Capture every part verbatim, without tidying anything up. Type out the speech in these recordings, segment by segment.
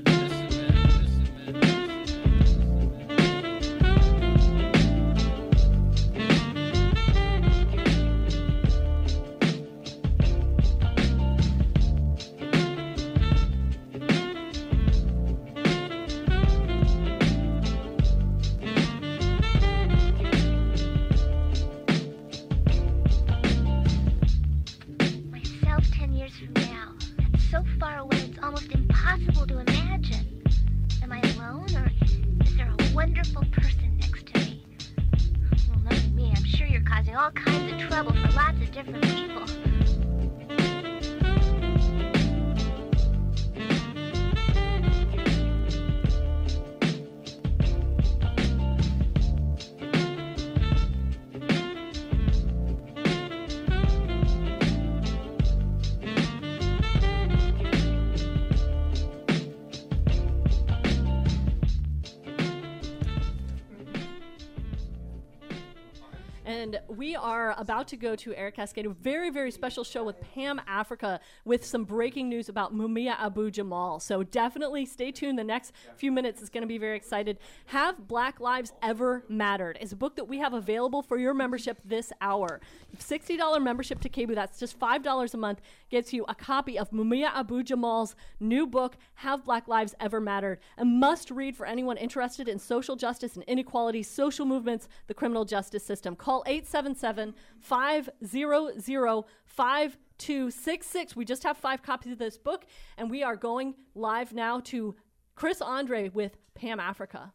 And we are about to go to Eric Cascade, a very, very special show with Pam Africa with some breaking news about Mumia Abu-Jamal. So definitely stay tuned. The next few minutes is going to be very excited. Have Black Lives Ever Mattered is a book that we have available for your membership this hour. sixty dollars membership to K B U, that's just five dollars a month, gets you a copy of Mumia Abu-Jamal's new book, Have Black Lives Ever Mattered? A must read for anyone interested in social justice and inequality, social movements, the criminal justice system. Call eight seven seven, five hundred, five two six six. We just have five copies of this book, and we are going live now to Chris Andre with Pam Africa.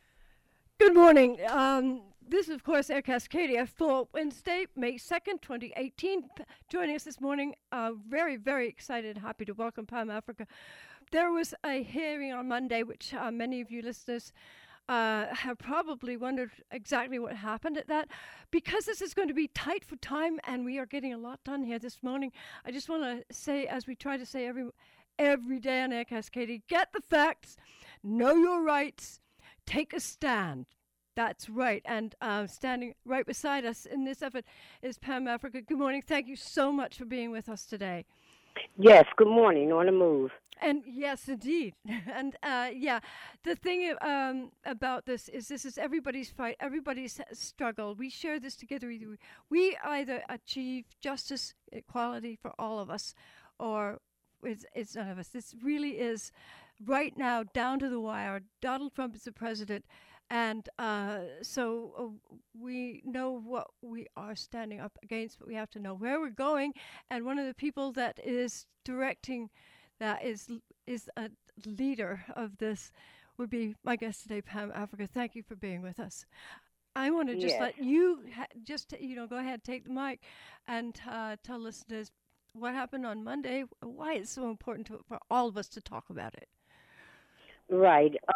Good morning. Um, this is, of course, Air Cascadia for Wednesday, May second, twenty eighteen. P- joining us this morning, uh, very, very excited and happy to welcome Pam Africa. There was a hearing on Monday, which uh, many of you listeners uh, have probably wondered exactly what happened at that. Because this is going to be tight for time and we are getting a lot done here this morning, I just want to say, as we try to say every every day on Air Cascadia, get the facts, know your rights, take a stand. That's right. And uh, standing right beside us in this effort is Pam Africa. Good morning. Thank you so much for being with us today. Yes, good morning. On the move. And yes, indeed. And uh, yeah, the thing um, about this is this is everybody's fight, everybody's struggle. We share this together. We either achieve justice, equality for all of us, or it's, it's none of us. This really is right now down to the wire. Donald Trump is the president. And uh, so uh, we know what we are standing up against, but we have to know where we're going. And one of the people that is directing that is is a leader of this would be my guest today, Pam Africa. Thank you for being with us. I want to just yes. let you ha- just, you know, go ahead, take the mic and uh, tell listeners what happened on Monday, why it's so important to, for all of us to talk about it. Right. Uh,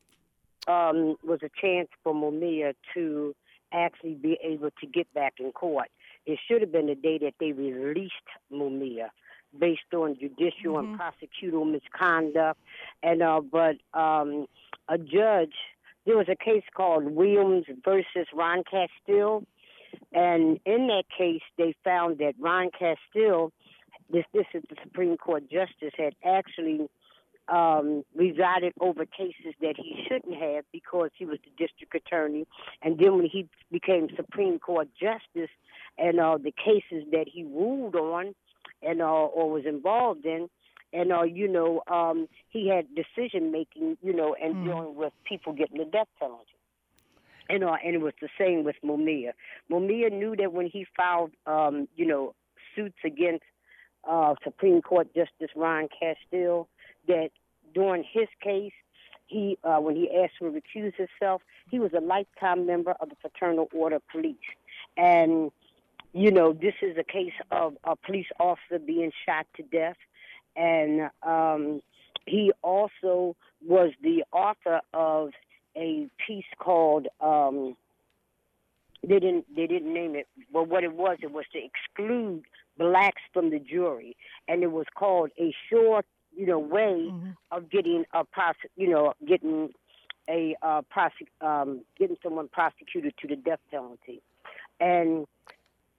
Um, was a chance for Mumia to actually be able to get back in court. It should have been the day that they released Mumia based on judicial mm-hmm. and prosecutorial misconduct. And uh, But um, a judge, there was a case called Williams versus Ron Castile. And in that case, they found that Ron Castile, this, this is the Supreme Court justice, had actually Um, resided over cases that he shouldn't have because he was the district attorney. And then when he became Supreme Court justice and uh, the cases that he ruled on and uh, or was involved in, and, uh, you know, um, he had decision-making, you know, and mm. dealing with people getting the death penalty. And, uh, and it was the same with Mumia. Mumia knew that when he filed, um, you know, suits against uh, Supreme Court Justice Ron Castile, that during his case, he uh, when he asked to recuse himself, he was a lifetime member of the Fraternal Order of Police. And, you know, this is a case of a police officer being shot to death. And um, he also was the author of a piece called, um, they didn't they didn't name it, but what it was, it was to exclude blacks from the jury. And it was called A Short you know, way mm-hmm. of getting a prosec- you know, getting a uh, prosec- um, getting someone prosecuted to the death penalty. And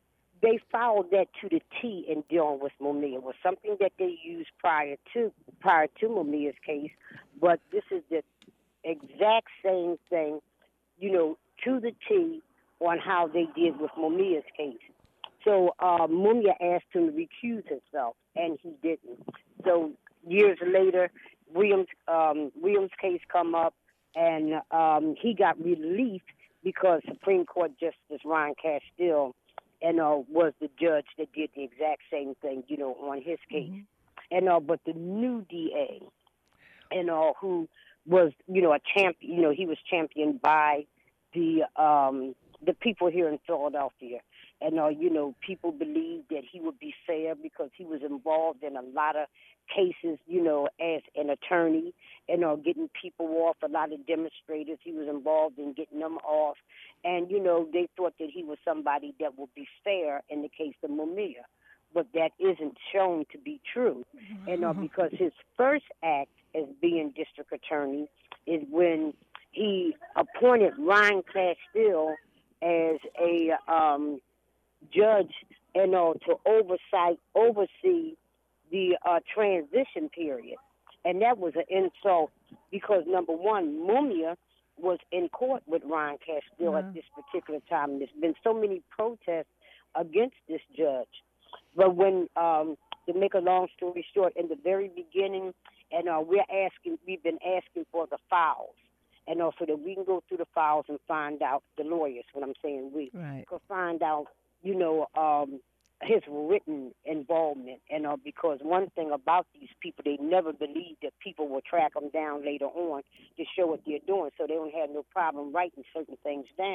they followed that to the T in dealing with Mumia. It was something that they used prior to prior to Mumia's case, but this is the exact same thing, you know, to the T on how they did with Mumia's case. So uh, Mumia asked him to recuse himself, and he didn't. So years later, Williams um, Williams' case come up, and um, he got relief because Supreme Court Justice Ron Castile and uh, was the judge that did the exact same thing, you know, on his case. Mm-hmm. And uh, but the new D A, and uh, who was, you know, a champion, you know, he was championed by the um, the people here in Philadelphia. And, uh, you know, people believed that he would be fair because he was involved in a lot of cases, you know, as an attorney, and uh, getting people off, a lot of demonstrators. He was involved in getting them off. And, you know, they thought that he was somebody that would be fair in the case of Mumia. But that isn't shown to be true. And uh, because his first act as being district attorney is when he appointed Ryan Castile as a um, judge, you know, to oversight oversee the uh, transition period, and that was an insult because number one, Mumia was in court with Ryan Castile mm-hmm. at this particular time. There's been so many protests against this judge, but when um, to make a long story short, in the very beginning, and uh, we're asking, we've been asking for the files. And also that we can go through the files and find out, the lawyers, what I'm saying, we right. could find out, you know, um, his written involvement. And uh, because one thing about these people, they never believe that people will track them down later on to show what they're doing, so they don't have no problem writing certain things down.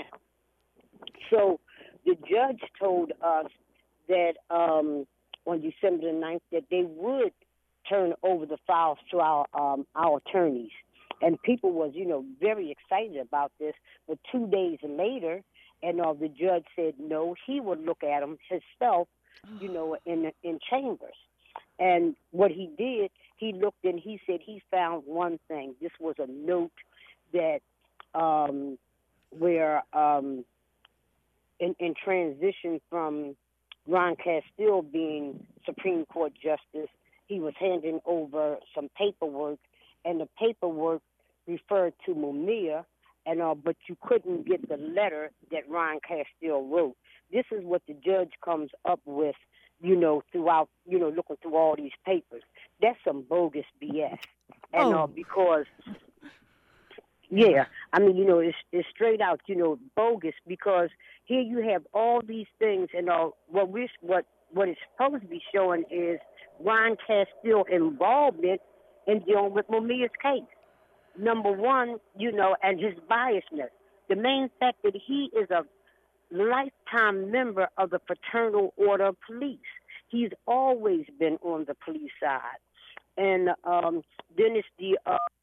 So the judge told us that um, on December the ninth that they would turn over the files to our um, our attorneys. And people was, you know, very excited about this. But two days later, and uh, the judge said no, he would look at them himself, you know, in in chambers. And what he did, he looked and he said he found one thing. This was a note that um, where um, in, in transition from Ron Castile being Supreme Court Justice, he was handing over some paperwork, and the paperwork referred to Mumia, and uh, but you couldn't get the letter that Ron Castile wrote. This is what the judge comes up with, you know, throughout, you know, looking through all these papers. That's some bogus B S. And oh. uh, because, yeah, I mean, you know, it's, it's straight out, you know, bogus, because here you have all these things, and uh, what we what what it's supposed to be showing is Ron Castile involvement in dealing with Mumia's case. Number one, you know, and his biasness. The main fact that he is a lifetime member of the Fraternal Order of Police. He's always been on the police side. And um, then it's the,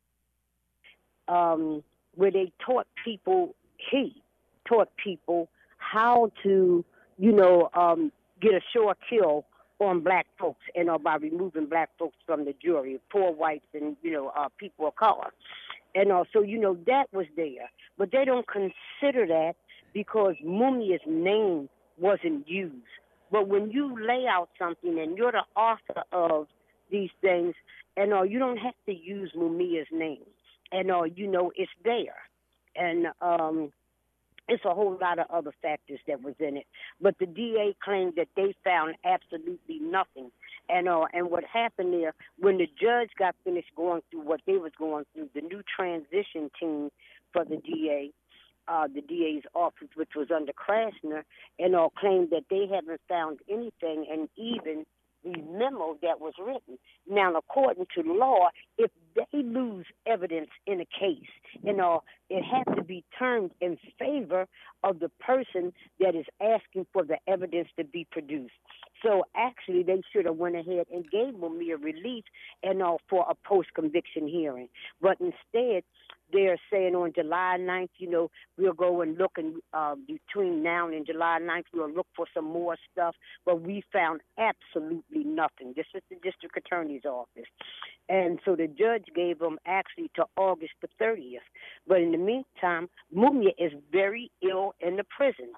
uh, um, where they taught people, he taught people how to, you know, um, get a sure kill on black folks, and uh, by removing black folks from the jury, poor whites and, you know, uh, people of color. And uh, so, you know, that was there. But they don't consider that because Mumia's name wasn't used. But when you lay out something and you're the author of these things, and uh, you don't have to use Mumia's name. And, uh, you know, it's there. And um, it's a whole lot of other factors that was in it. But the D A claimed that they found absolutely nothing. And uh, and what happened there, when the judge got finished going through what they was going through, the new transition team for the D A, uh, the D A's office, which was under Krasner, and all claimed that they haven't found anything, and even the memo that was written. Now, according to law, if they lose evidence in a case, you know, it has to be turned in favor of the person that is asking for the evidence to be produced. So actually, they should have went ahead and gave Mumia relief and all for a post-conviction hearing. But instead, they're saying on July ninth, you know, we'll go and look, and uh, between now and July ninth, we'll look for some more stuff. But we found absolutely nothing. This is the district attorney's office. And so the judge gave them actually to August the thirtieth. But in the meantime, Mumia is very ill in the prison.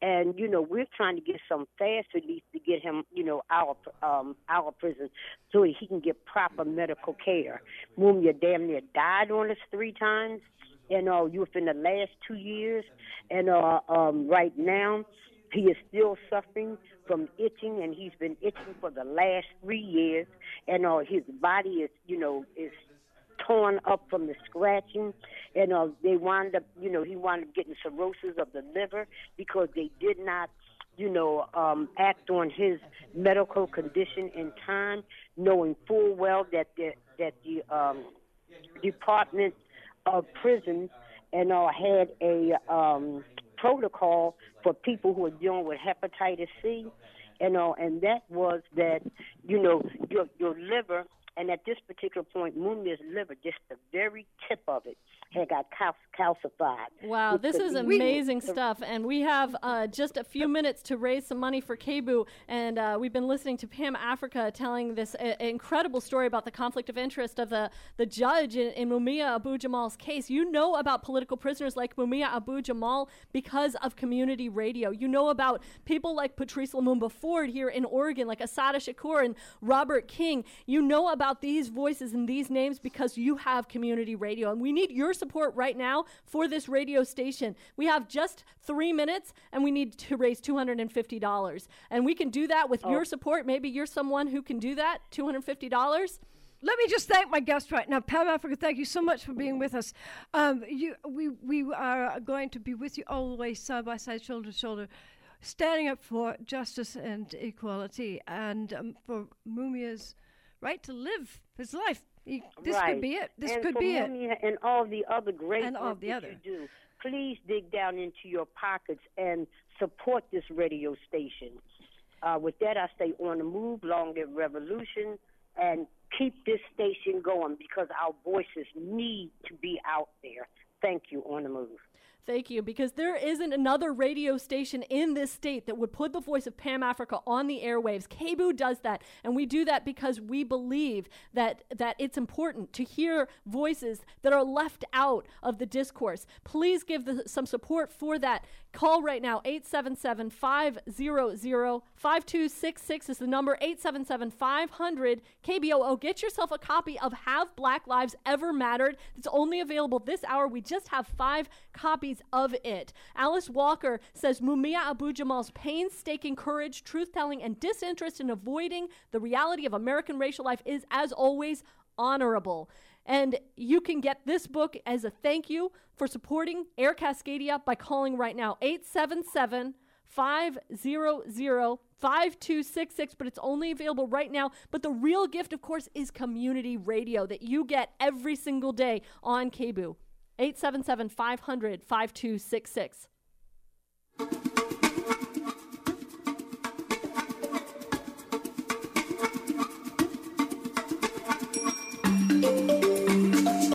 And, you know, we're trying to get some fast release to get him, you know, out of um, our prison so that he can get proper medical care. Mumia damn near died on us three times, and uh, within the last two years. And uh, um, right now, he is still suffering from itching, and he's been itching for the last three years. And uh, his body is, you know, is torn up from the scratching, and uh, they wound up, you know, he wound up getting cirrhosis of the liver because they did not, you know, um, act on his medical condition in time, knowing full well that the, that the um, Department of Prisons and uh, had a um, protocol for people who are dealing with hepatitis C, and uh, and that was that, you know, your your liver. And at this particular point, Mumia's liver, just the very tip of it, had got cal- calcified. Wow, this is amazing stuff. And we have uh, just a few minutes to raise some money for K B U. And uh, we've been listening to Pam Africa telling this uh, incredible story about the conflict of interest of the, the judge in, in Mumia Abu-Jamal's case. You know about political prisoners like Mumia Abu-Jamal because of community radio. You know about people like Patrice Lumumba Ford here in Oregon, like Assata Shakur and Robert King. You know about About these voices and these names because you have community radio, and we need your support right now for this radio station. We have just three minutes, and we need to raise two hundred fifty dollars, and we can do that with oh. your support. Maybe you're someone who can do that. two hundred fifty dollars. Let me just thank my guest right now, Pam Africa. Thank you so much for being with us. Um, you, we, we are going to be with you all the way, side by side, shoulder to shoulder, standing up for justice and equality, and um, for Mumia's right to live his life. He, this right. could be it. This and could for be Mumia it. And all the other great and all work the that other. you do. Please dig down into your pockets and support this radio station. Uh, with that, I say on the move, long live revolution, and keep this station going because our voices need to be out there. Thank you, On the Move. Thank you, because there isn't another radio station in this state that would put the voice of Pam Africa on the airwaves. K B U does that, and we do that because we believe that that it's important to hear voices that are left out of the discourse. Please give the, some support for that. Call right now, eight seven seven, five hundred, five two six six is the number, eight seven seven, five hundred, K B O O. Get yourself a copy of Have Black Lives Ever Mattered? It's only available this hour. We just have five copies of it. Alice Walker says Mumia Abu-Jamal's painstaking courage, truth-telling, and disinterest in avoiding the reality of American racial life is, as always, honorable. And you can get this book as a thank you for supporting Air Cascadia by calling right now, eight seven seven, five hundred, five two six six, but it's only available right now. But the real gift, of course, is community radio that you get every single day on K B U. eight seven seven, five hundred, five two six six.